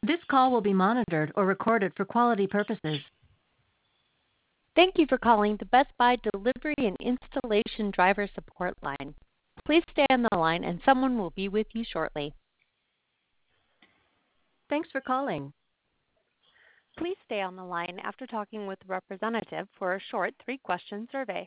This call will be monitored or recorded for quality purposes. Thank you for calling the Best Buy Delivery and Installation Driver Support Line. Please stay on the line and someone will be with you shortly. Thanks for calling. Please stay on the line after talking with a representative for a short 3-question survey.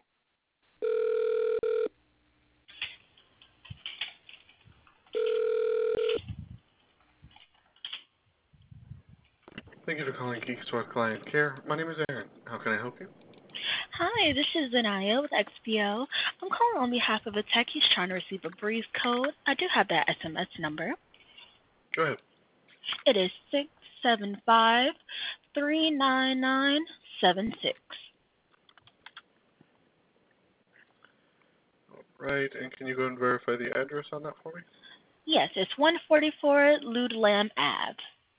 Thank you for calling Geeks Store Client Care. My name is Aaron. How can I help you? Hi, this is Zanaya with XPO. I'm calling on behalf of a tech. He's trying to receive a breeze code. I do have that SMS number. Go ahead. It is 675-39976. All right, and can you go and verify the address on that for me? Yes, it's 144 Ludlam Ave.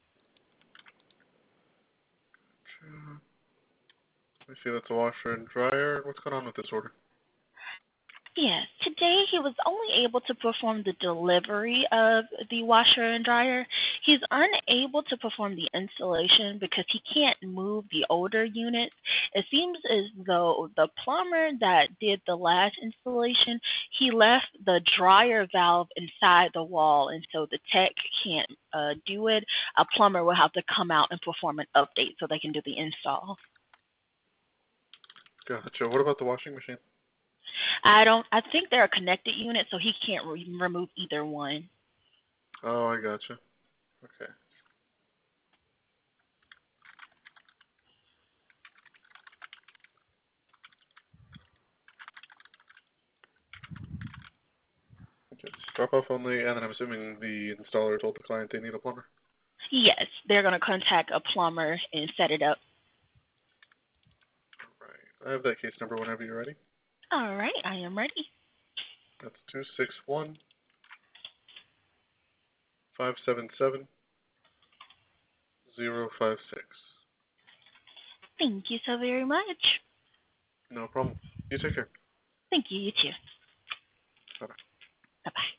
I see that's a washer and dryer. What's going on with this order? Yes, today he was only able to perform the delivery of the washer and dryer. He's unable to perform the installation because he can't move the older units. It seems as though the plumber that did the last installation, he left the dryer valve inside the wall, and so the tech can't do it. A plumber will have to come out and perform an update so they can do the install. Gotcha. What about the washing machine? I think they're a connected unit, so he can't remove either one. Oh, I gotcha. Okay. Just drop off only, and then I'm assuming the installer told the client they need a plumber? Yes, they're going to contact a plumber and set it up. All right. I have that case number whenever you're ready. All right, I am ready. That's 261-577-056. Thank you so very much. No problem. You take care. Thank you, you too. Bye-bye. Bye-bye.